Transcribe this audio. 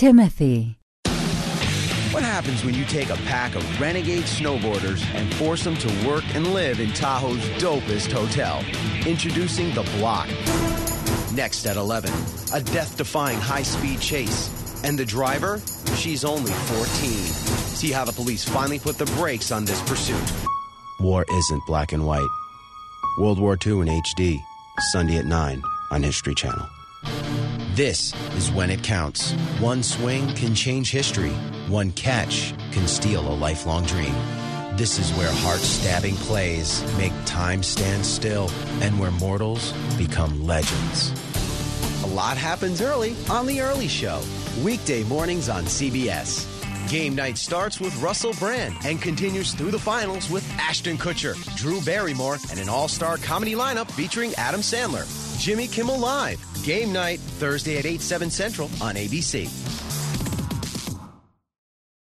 Timothy. What happens when you take a pack of renegade snowboarders and force them to work and live in Tahoe's dopest hotel? Introducing The Block. Next at 11, a death-defying high-speed chase. And the driver? She's only 14. See how the police finally put the brakes on this pursuit. War isn't black and white. World War II in HD. Sunday at 9 on History Channel. This is When It Counts. One swing can change history. One catch can steal a lifelong dream. This is where heart-stabbing plays make time stand still and where mortals become legends. A lot happens early on The Early Show. Weekday mornings on CBS. Game night starts with Russell Brand and continues through the finals with Ashton Kutcher, Drew Barrymore, and an all-star comedy lineup featuring Adam Sandler. Jimmy Kimmel Live. Game night, Thursday at 8, 7 Central on ABC.